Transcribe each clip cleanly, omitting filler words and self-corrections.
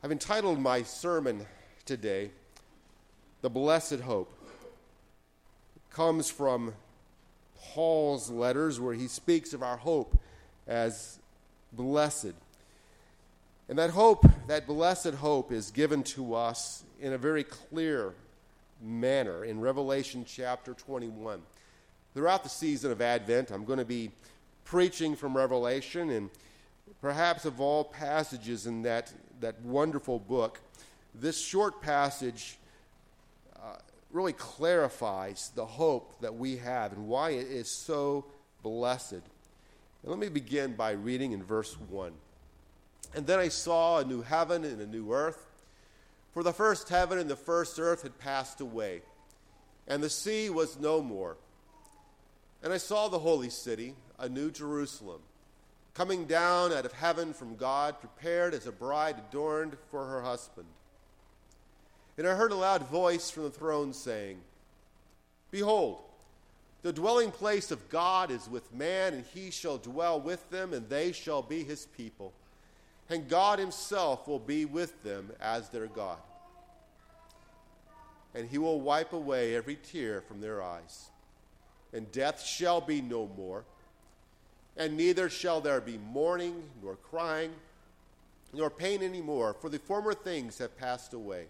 I've entitled my sermon today, The Blessed Hope. It comes from Paul's letters where he speaks of our hope as blessed. And that hope, that blessed hope, is given to us in a very clear manner in Revelation chapter 21. Throughout the season of Advent, I'm going to be preaching from Revelation, and perhaps of all passages in that wonderful book, this short passage really clarifies the hope that we have and why it is so blessed. And let me begin by reading in verse 1. And then I saw a new heaven and a new earth, for the first heaven and the first earth had passed away, and the sea was no more. And I saw the holy city, a new Jerusalem, coming down out of heaven from God, prepared as a bride adorned for her husband. And I heard a loud voice from the throne saying, Behold, the dwelling place of God is with man, and he shall dwell with them, and they shall be his people. And God himself will be with them as their God. And he will wipe away every tear from their eyes. And death shall be no more. And neither shall there be mourning, nor crying, nor pain any more, for the former things have passed away.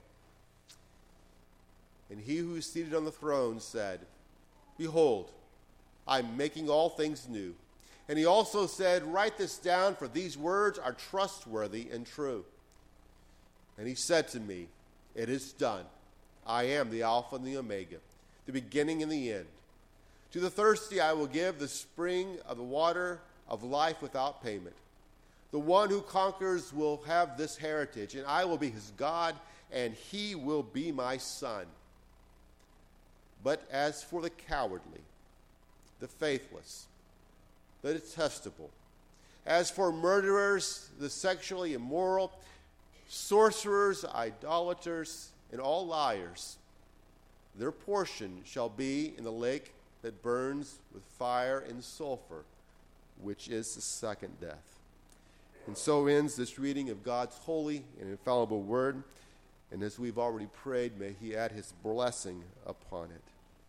And he who is seated on the throne said, Behold, I am making all things new. And he also said, Write this down, for these words are trustworthy and true. And he said to me, It is done. I am the Alpha and the Omega, the beginning and the end. To the thirsty I will give the spring of the water of life without payment. The one who conquers will have this heritage, and I will be his God, and he will be my son. But as for the cowardly, the faithless, the detestable, as for murderers, the sexually immoral, sorcerers, idolaters, and all liars, their portion shall be in the lake that burns with fire and sulfur, which is the second death. And so ends this reading of God's holy and infallible word. And as we've already prayed, may he add his blessing upon it.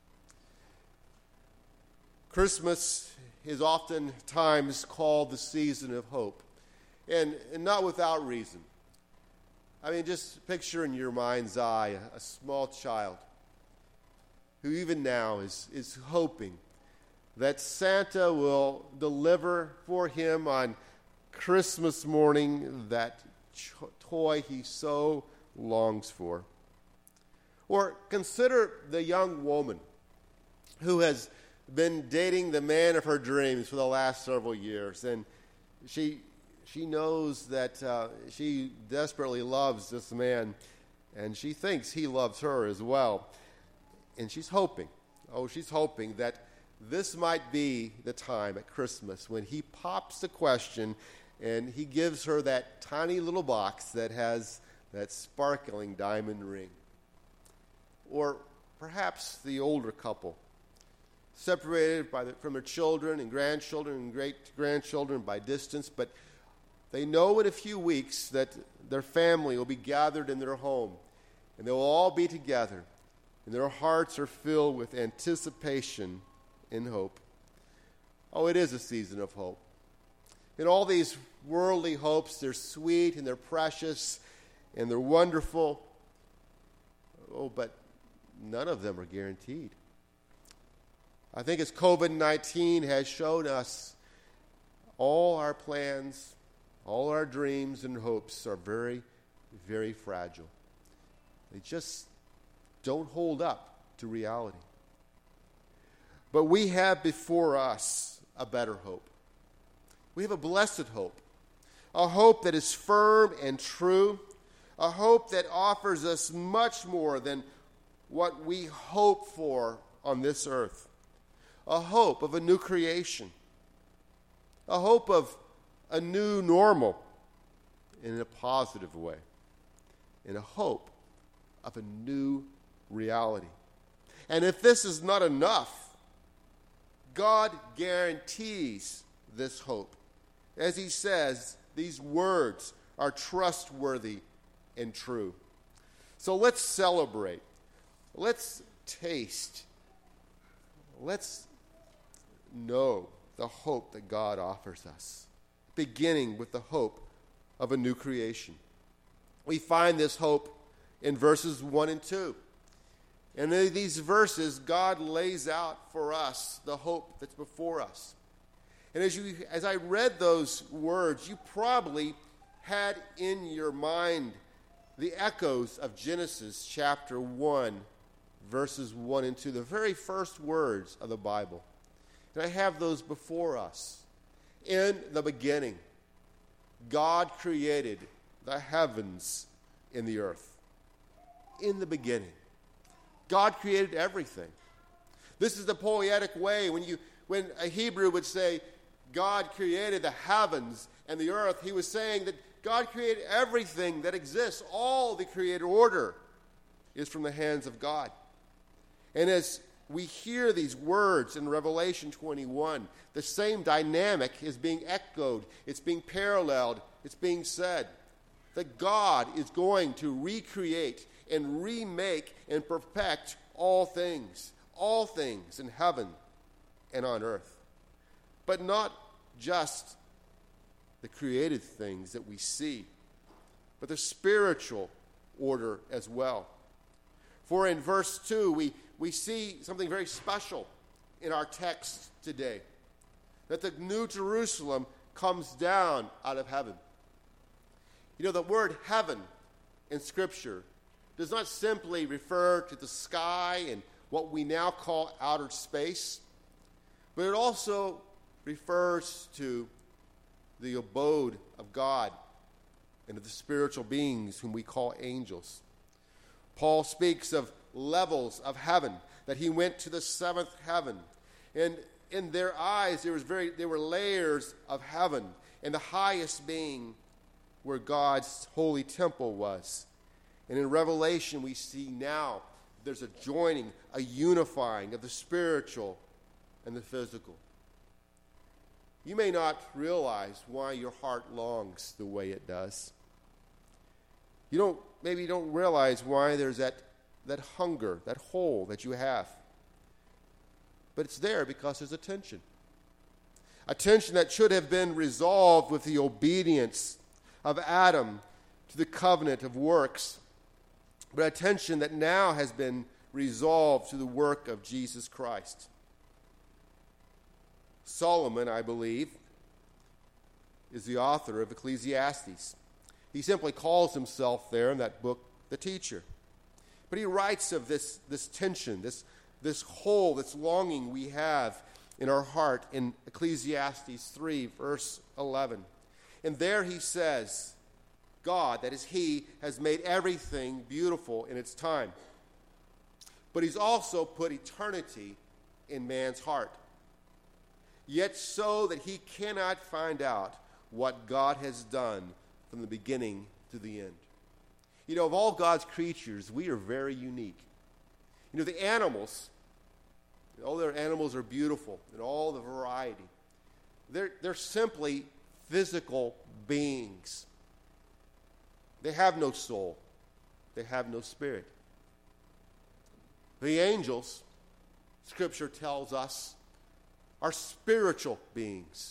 Christmas is oftentimes called the season of hope, and not without reason. I mean, just picture in your mind's eye a small child who even now is hoping that Santa will deliver for him on Christmas morning that toy he so longs for. Or consider the young woman who has been dating the man of her dreams for the last several years, and she knows that she desperately loves this man, and she thinks he loves her as well. And she's hoping that this might be the time at Christmas when he pops the question and he gives her that tiny little box that has that sparkling diamond ring. Or perhaps the older couple, separated from their children and grandchildren and great-grandchildren by distance, but they know in a few weeks that their family will be gathered in their home, and they will all be together, and their hearts are filled with anticipation and hope. Oh, it is a season of hope. And all these worldly hopes, they're sweet and they're precious and they're wonderful. Oh, but none of them are guaranteed. I think as COVID-19 has shown us, all our plans, all our dreams and hopes are very, very fragile. They just don't hold up to reality. But we have before us a better hope. We have a blessed hope, a hope that is firm and true, a hope that offers us much more than what we hope for on this earth, a hope of a new creation, a hope of a new normal in a positive way, and a hope of a new reality. And if this is not enough, God guarantees this hope. As he says, these words are trustworthy and true. So let's celebrate. Let's taste. Let's know the hope that God offers us, beginning with the hope of a new creation. We find this hope in verses 1 and 2. And in these verses, God lays out for us the hope that's before us. And as I read those words, you probably had in your mind the echoes of Genesis chapter 1, verses 1 and 2, the very first words of the Bible. And I have those before us. In the beginning, God created the heavens and the earth. In the beginning, God created everything. This is the poetic way. When a Hebrew would say, God created the heavens and the earth, he was saying that God created everything that exists. All the created order is from the hands of God. And as we hear these words in Revelation 21, the same dynamic is being echoed, it's being paralleled, it's being said that God is going to recreate and remake and perfect all things in heaven and on earth. But not just the created things that we see, but the spiritual order as well. For in verse 2, we see something very special in our text today, that the New Jerusalem comes down out of heaven. You know, the word heaven in Scripture does not simply refer to the sky and what we now call outer space, but it also refers to the abode of God and of the spiritual beings whom we call angels. Paul speaks of levels of heaven, that he went to the seventh heaven. And in their eyes, there were layers of heaven, and the highest being where God's holy temple was. And in Revelation, we see now there's a joining, a unifying of the spiritual and the physical. You may not realize why your heart longs the way it does. Maybe you don't realize why there's that hunger, that hole that you have. But it's there because there's a tension. A tension that should have been resolved with the obedience of Adam to the covenant of works, but a tension that now has been resolved through the work of Jesus Christ. Solomon, I believe, is the author of Ecclesiastes. He simply calls himself there in that book the teacher. But he writes of this tension, this hole, this longing we have in our heart in Ecclesiastes 3, verse 11. And there he says, God, that is he, has made everything beautiful in its time. But he's also put eternity in man's heart. Yet so that he cannot find out what God has done from the beginning to the end. You know, of all God's creatures, we are very unique. You know, the animals, all their animals are beautiful in all the variety. They're simply physical beings. They have no soul. They have no spirit. The angels, Scripture tells us, are spiritual beings.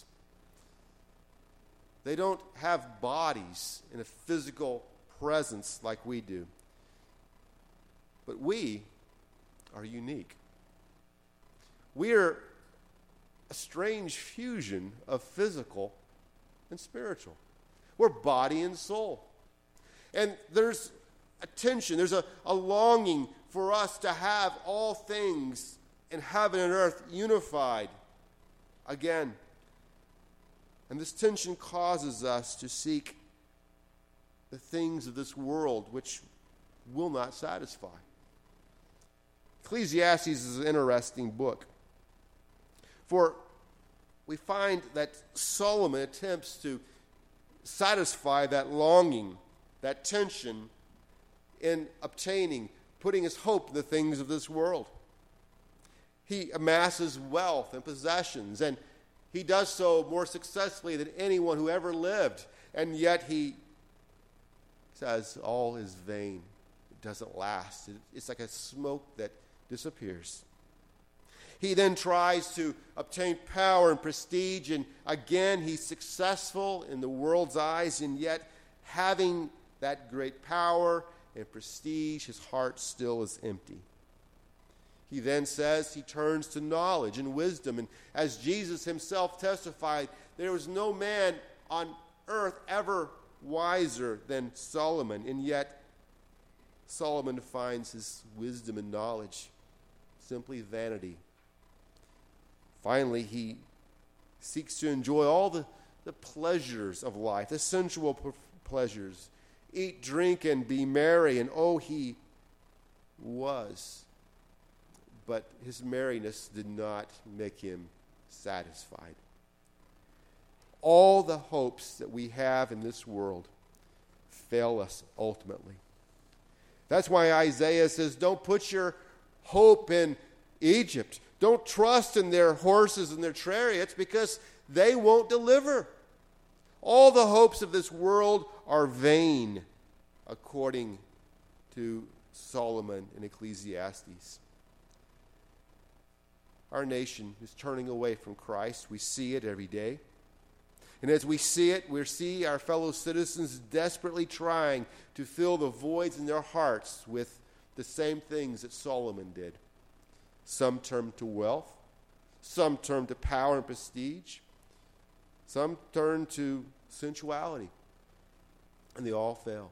They don't have bodies in a physical presence like we do. But we are unique. We are a strange fusion of physical and spiritual. We're body and soul. And there's a tension, there's a longing for us to have all things in heaven and earth unified again. And this tension causes us to seek the things of this world which will not satisfy. Ecclesiastes is an interesting book. For we find that Solomon attempts to satisfy that longing, that tension in putting his hope in the things of this world. He amasses wealth and possessions, and he does so more successfully than anyone who ever lived. And yet he says all is vain. It doesn't last. It's like a smoke that disappears. He then tries to obtain power and prestige, and again he's successful in the world's eyes, and yet having that great power and prestige, his heart still is empty. He then says he turns to knowledge and wisdom, and as Jesus himself testified, there was no man on earth ever wiser than Solomon, and yet Solomon finds his wisdom and knowledge simply vanity. Finally, he seeks to enjoy all the pleasures of life, the sensual pleasures. Eat, drink, and be merry. And oh, he was. But his merriness did not make him satisfied. All the hopes that we have in this world fail us ultimately. That's why Isaiah says, don't put your hope in Egypt. Don't trust in their horses and their chariots, because they won't deliver. All the hopes of this world are vain, according to Solomon in Ecclesiastes. Our nation is turning away from Christ. We see it every day. And as we see it, we see our fellow citizens desperately trying to fill the voids in their hearts with the same things that Solomon did. Some turn to wealth. Some turn to power and prestige. Some turn to sensuality. And they all fail.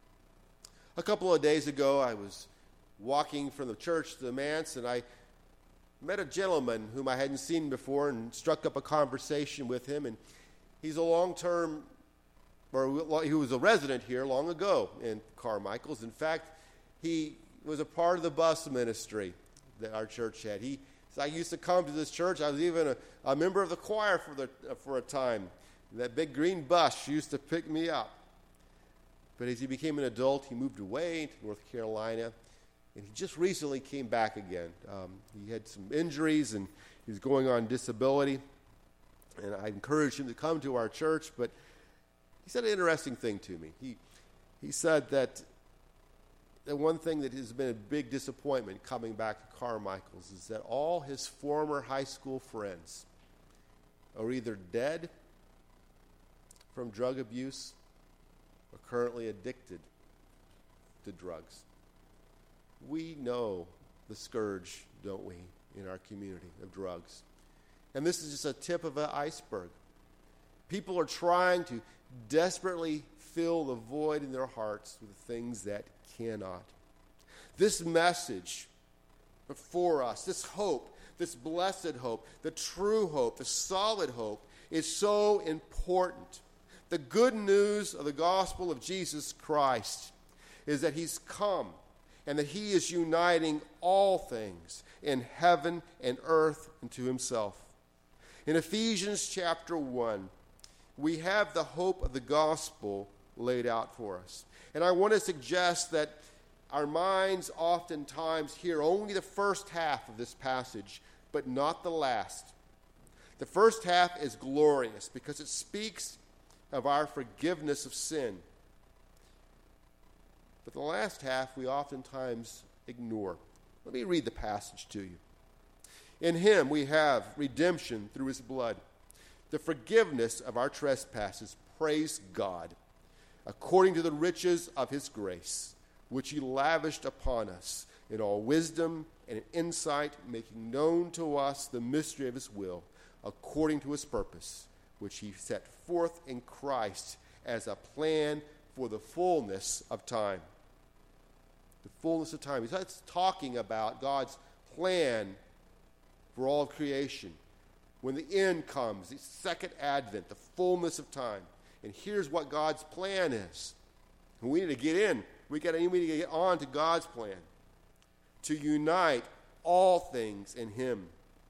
A couple of days ago, I was walking from the church to the manse, and I met a gentleman whom I hadn't seen before and struck up a conversation with him. And he's a long-term, or he was a resident here long ago in Carmichael's. In fact, he was a part of the bus ministry that our church had. I used to come to this church. I was even a member of the choir for a time. That big green bus used to pick me up. But as he became an adult, he moved away to North Carolina, and he just recently came back again. He had some injuries, and he was going on disability, and I encouraged him to come to our church, but he said an interesting thing to me. He said that the one thing that has been a big disappointment coming back to Carmichael's is that all his former high school friends are either dead from drug abuse or currently addicted to drugs. We know the scourge, don't we, in our community of drugs. And this is just a tip of an iceberg. People are trying to desperately fill the void in their hearts with things that cannot. This message before us, this hope, this blessed hope, the true hope, the solid hope, is so important. The good news of the gospel of Jesus Christ is that he's come and that he is uniting all things in heaven and earth into himself. In Ephesians chapter 1, we have the hope of the gospel laid out for us. And I want to suggest that our minds oftentimes hear only the first half of this passage, but not the last. The first half is glorious because it speaks of our forgiveness of sin. But the last half we oftentimes ignore. Let me read the passage to you. In him we have redemption through his blood, the forgiveness of our trespasses, praise God, according to the riches of his grace, which he lavished upon us in all wisdom and in insight, making known to us the mystery of his will, according to his purpose, which he set forth in Christ as a plan for the fullness of time. The fullness of time. He's talking about God's plan for all of creation. When the end comes, the second advent, the fullness of time. And here's what God's plan is. And we need to get in. We need to get on to God's plan. To unite all things in him.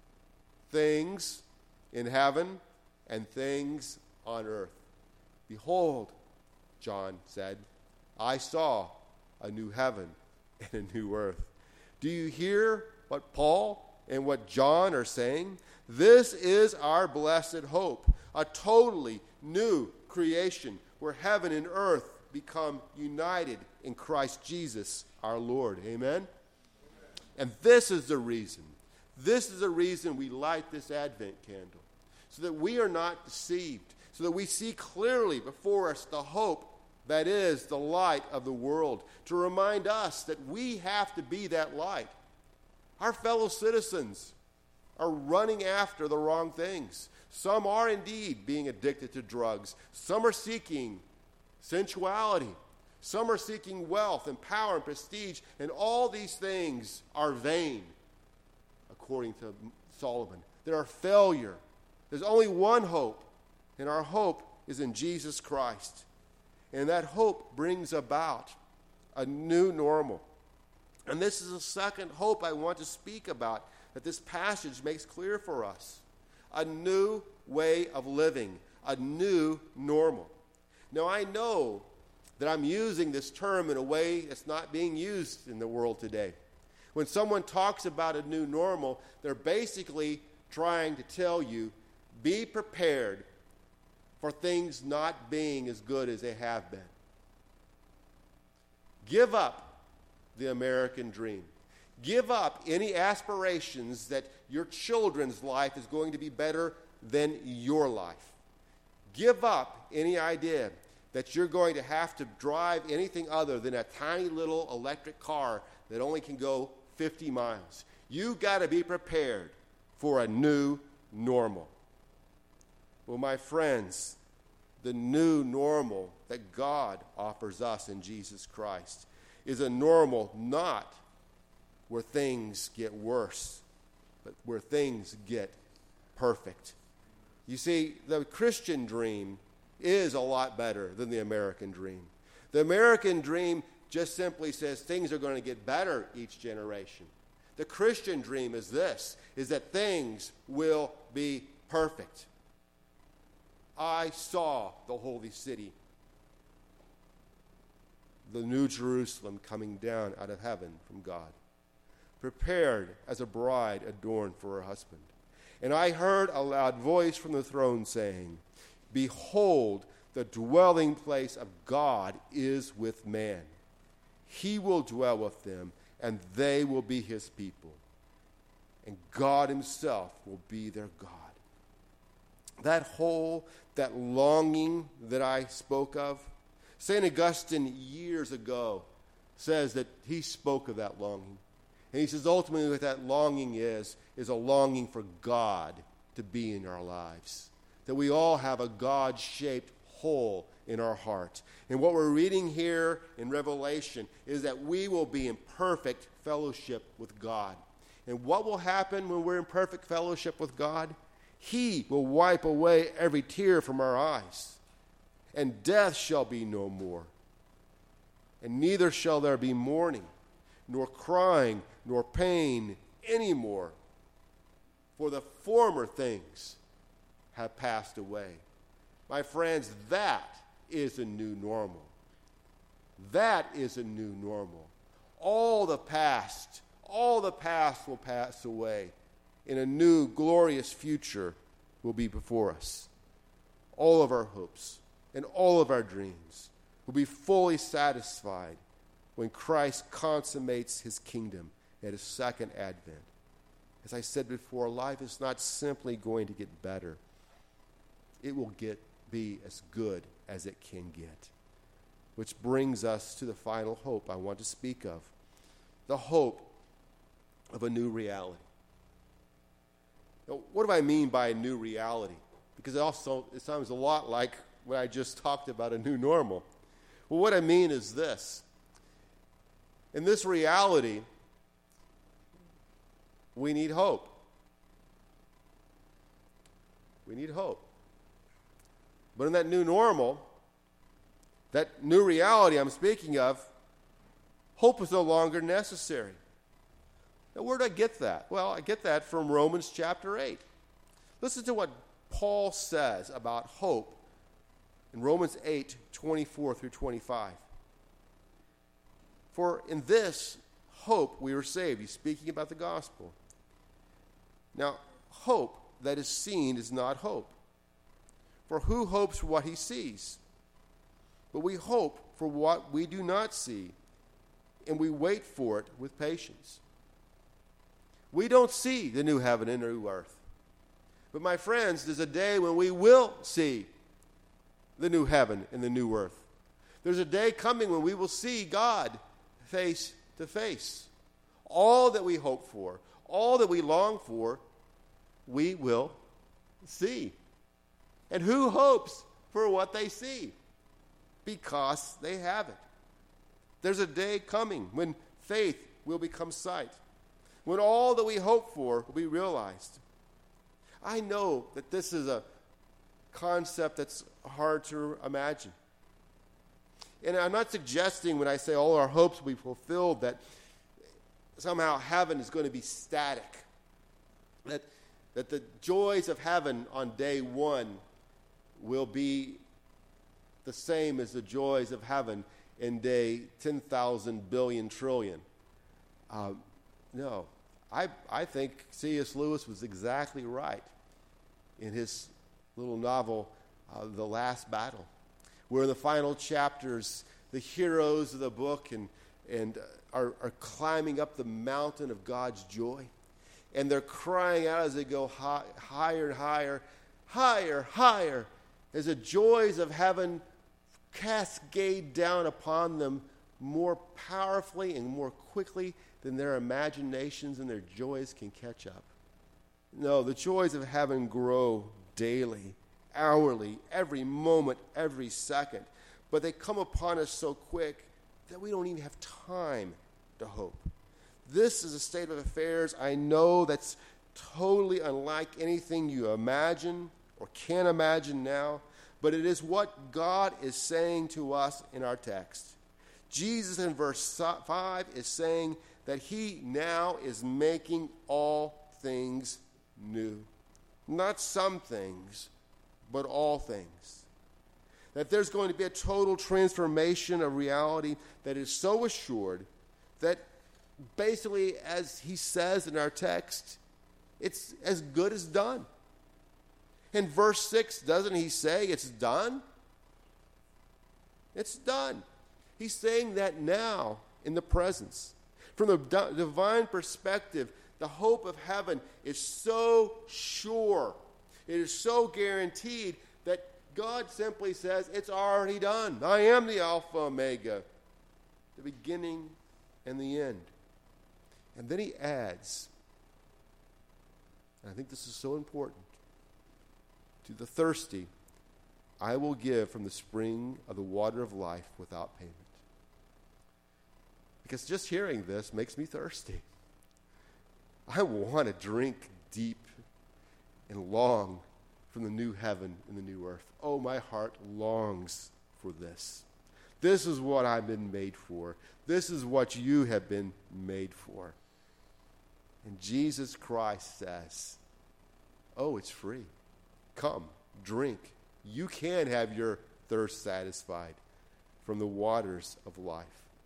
Things in heaven and things on earth. Behold, John said, I saw a new heaven and a new earth. Do you hear what Paul and what John are saying? This is our blessed hope, a totally new creation where heaven and earth become united in Christ Jesus our Lord. Amen? And this is the reason. This is the reason we light this Advent candle, so that we are not deceived, so that we see clearly before us the hope that is the light of the world, to remind us that we have to be that light. Our fellow citizens are running after the wrong things. Some are indeed being addicted to drugs. Some are seeking sensuality. Some are seeking wealth and power and prestige, and all these things are vain, according to Solomon. They are failure. There's only one hope, and our hope is in Jesus Christ. And that hope brings about a new normal. And this is the second hope I want to speak about, that this passage makes clear for us. A new way of living, a new normal. Now, I know that I'm using this term in a way that's not being used in the world today. When someone talks about a new normal, they're basically trying to tell you, be prepared for things not being as good as they have been. Give up the American dream. Give up any aspirations that your children's life is going to be better than your life. Give up any idea that you're going to have to drive anything other than a tiny little electric car that only can go 50 miles. You've got to be prepared for a new normal. Well, my friends, the new normal that God offers us in Jesus Christ is a normal not where things get worse, but where things get perfect. You see, the Christian dream is a lot better than the American dream. The American dream just simply says things are going to get better each generation. The Christian dream is this, is that things will be perfect. I saw the holy city, the new Jerusalem coming down out of heaven from God, prepared as a bride adorned for her husband. And I heard a loud voice from the throne saying, behold, the dwelling place of God is with man. He will dwell with them, and they will be his people. And God himself will be their God. That longing that I spoke of, St. Augustine years ago says that he spoke of that longing. And he says ultimately what that longing is a longing for God to be in our lives. That we all have a God-shaped hole in our heart. And what we're reading here in Revelation is that we will be in perfect fellowship with God. And what will happen when we're in perfect fellowship with God? He will wipe away every tear from our eyes, and death shall be no more. And neither shall there be mourning, nor crying, nor pain any more, for the former things have passed away. My friends, that is a new normal. That is a new normal. All the past will pass away, and a new glorious future will be before us. All of our hopes and all of our dreams will be fully satisfied when Christ consummates his kingdom at his second advent. As I said before, life is not simply going to get better. It will be as good as it can get. Which brings us to the final hope I want to speak of. The hope of a new reality. Now, what do I mean by a new reality? Because it sounds a lot like what I just talked about, a new normal. Well, what I mean is this. In this reality, we need hope. We need hope. But in that new normal, that new reality I'm speaking of, hope is no longer necessary. Now, where do I get that? Well, I get that from Romans chapter 8. Listen to what Paul says about hope in Romans 8, 24 through 25. For in this hope we were saved. He's speaking about the gospel. Now, hope that is seen is not hope. For who hopes for what he sees? but we hope for what we do not see, and we wait for it with patience. We don't see the new heaven and new earth. But my friends, there's a day when we will see the new heaven and the new earth. There's a day coming when we will see God face to face. All that we hope for, all that we long for, we will see. And who hopes for what they see? Because they have it. There's a day coming when faith will become sight, when all that we hope for will be realized. I know that this is a concept that's hard to imagine. And I'm not suggesting when I say all our hopes will be fulfilled that somehow heaven is going to be static, that the joys of heaven on day one will be the same as the joys of heaven in day 10,000 billion trillion. No. I think C.S. Lewis was exactly right in his little novel, The Last Battle, where in the final chapters, the heroes of the book are climbing up the mountain of God's joy. And they're crying out as they go higher and higher, higher, higher, as the joys of heaven cascade down upon them more powerfully and more quickly than their imaginations and their joys can catch up. No, the joys of heaven grow daily, hourly, every moment, every second. But they come upon us so quick that we don't even have time to hope. This is a state of affairs I know that's totally unlike anything you imagine or can imagine now, but it is what God is saying to us in our text. Jesus in verse 5 is saying that he now is making all things new. Not some things, but all things. That there's going to be a total transformation of reality that is so assured that basically, as he says in our text, it's as good as done. In verse 6, doesn't he say it's done? It's done. He's saying that now in the presence. From the divine perspective, the hope of heaven is so sure. It is so guaranteed that God simply says, it's already done. I am the Alpha Omega, the beginning and the end. And then he adds, and I think this is so important, to the thirsty, I will give from the spring of the water of life without payment. Because just hearing this makes me thirsty. I want to drink deep and long from the new heaven and the new earth. Oh, my heart longs for this. This is what I've been made for. This is what you have been made for. And Jesus Christ says, oh, it's free. Come, drink. You can have your thirst satisfied from the waters of life.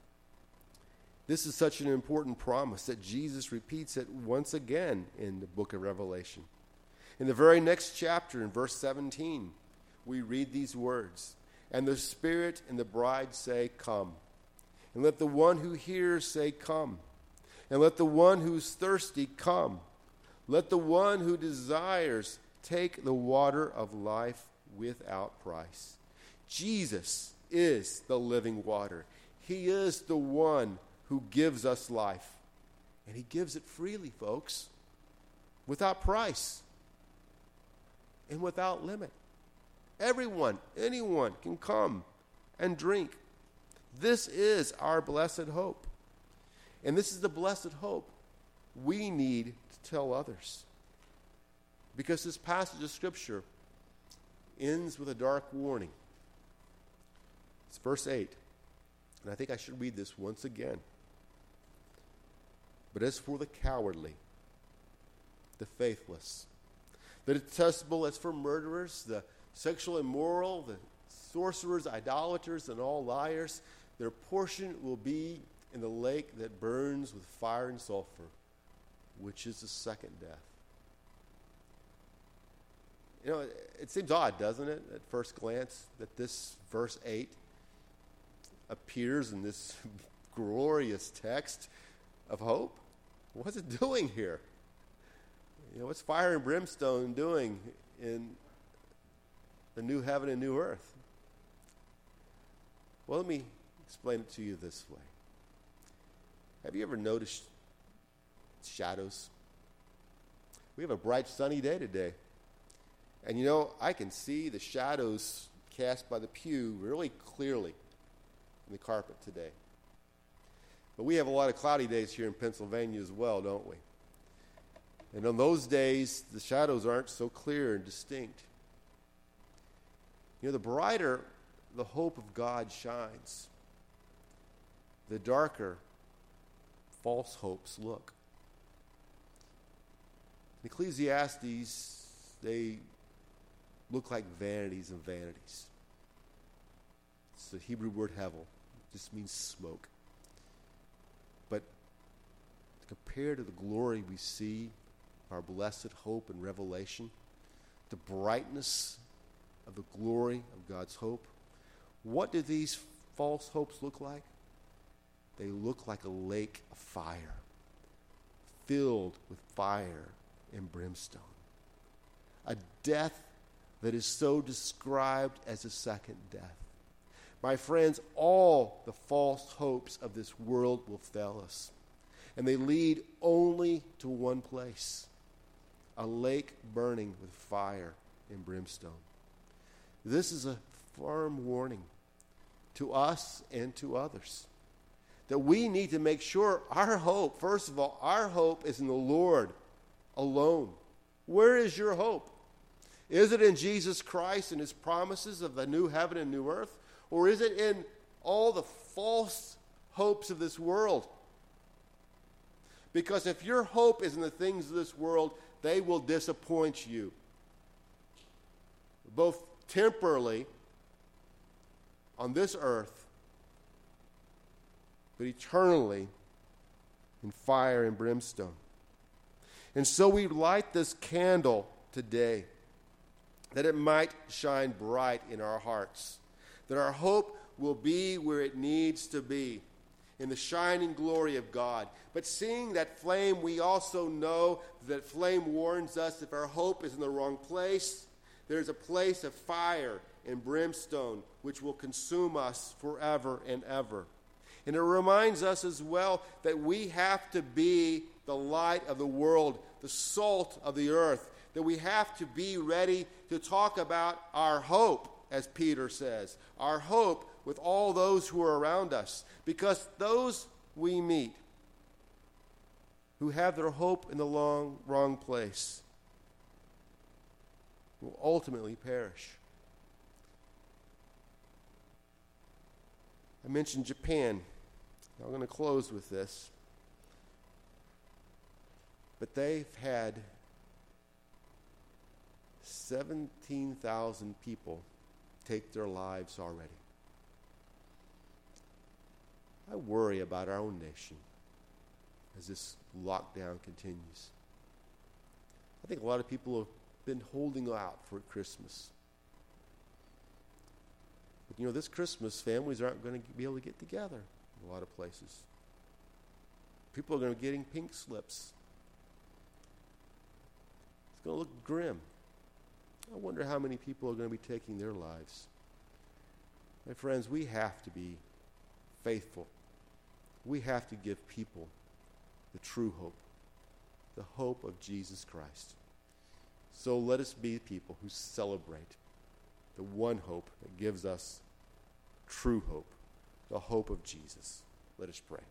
This is such an important promise that Jesus repeats it once again in the book of Revelation. In the very next chapter, in verse 17, we read these words, and the Spirit and the bride say, come. And let the one who hears say, come. And let the one who's thirsty come. Let the one who desires take the water of life without price. Jesus is the living water. He is the one who gives us life. And he gives it freely, folks, without price and without limit. Everyone, anyone can come and drink. This is our blessed hope. And this is the blessed hope we need to tell others. Because this passage of Scripture ends with a dark warning. It's verse 8. And I think I should read this once again. But as for the cowardly, the faithless, the detestable, as for murderers, the sexual immoral, the sorcerers, idolaters, and all liars, their portion will be in the lake that burns with fire and sulfur, which is the second death. You know, it seems odd, doesn't it, at first glance, that this verse 8 appears in this glorious text of hope? What's it doing here? What's fire and brimstone doing in the new heaven and new earth? Well, let me explain it to you this way. Have you ever noticed shadows? We have a bright sunny day today. And I can see the shadows cast by the pew really clearly in the carpet today. But we have a lot of cloudy days here in Pennsylvania as well, don't we? And on those days, the shadows aren't so clear and distinct. The brighter the hope of God shines, the darker false hopes look. In Ecclesiastes, they look like vanities and vanities. It's the Hebrew word hevel. It just means smoke. But compared to the glory we see, our blessed hope and revelation, the brightness of the glory of God's hope, what do these false hopes look like? They look like a lake of fire, filled with fire and brimstone. A death that is so described as a second death. My friends, all the false hopes of this world will fail us. And they lead only to one place, a lake burning with fire and brimstone. This is a firm warning to us and to others that we need to make sure our hope, first of all, our hope is in the Lord alone. Where is your hope? Is it in Jesus Christ and his promises of the new heaven and new earth? Or is it in all the false hopes of this world? Because if your hope is in the things of this world, they will disappoint you, both temporally on this earth, but eternally in fire and brimstone. And so we light this candle today, that it might shine bright in our hearts, that our hope will be where it needs to be, in the shining glory of God. But seeing that flame, we also know that flame warns us if our hope is in the wrong place, there's a place of fire and brimstone which will consume us forever and ever. And it reminds us as well that we have to be the light of the world, the salt of the earth, that we have to be ready to talk about our hope, as Peter says, our hope with all those who are around us. Because those we meet who have their hope in the wrong place will ultimately perish. I mentioned Japan. I'm going to close with this. But they've had 17,000 people take their lives already. I worry about our own nation as this lockdown continues. I think a lot of people have been holding out for Christmas. But this Christmas, families aren't going to be able to get together in a lot of places. People are going to be getting pink slips. It's going to look grim. I wonder how many people are going to be taking their lives. My friends, we have to be faithful. We have to give people the true hope, the hope of Jesus Christ. So let us be people who celebrate the one hope that gives us true hope, the hope of Jesus. Let us pray.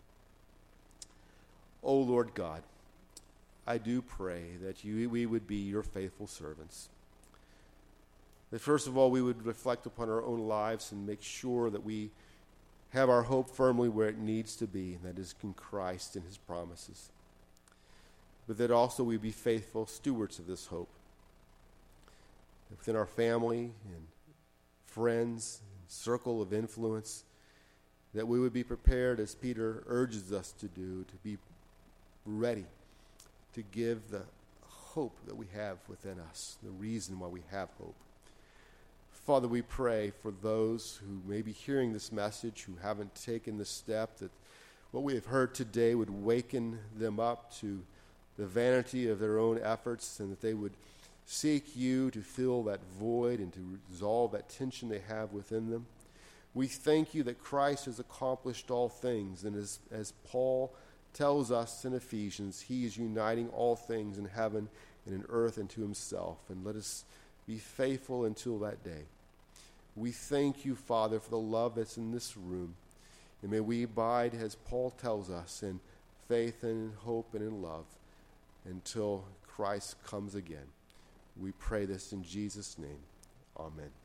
O Lord God, I do pray that we would be your faithful servants. That first of all, we would reflect upon our own lives and make sure that we have our hope firmly where it needs to be, and that is in Christ and his promises. But that also we be faithful stewards of this hope within our family and friends and circle of influence, that we would be prepared, as Peter urges us to do, to be ready to give the hope that we have within us, the reason why we have hope. Father, we pray for those who may be hearing this message, who haven't taken the step, that what we have heard today would waken them up to the vanity of their own efforts, and that they would seek you to fill that void and to resolve that tension they have within them. We thank you that Christ has accomplished all things, and as Paul tells us in Ephesians, he is uniting all things in heaven and in earth into himself. And let us be faithful until that day. We thank you, Father, for the love that's in this room. And may we abide, as Paul tells us, in faith and in hope and in love until Christ comes again. We pray this in Jesus' name. Amen.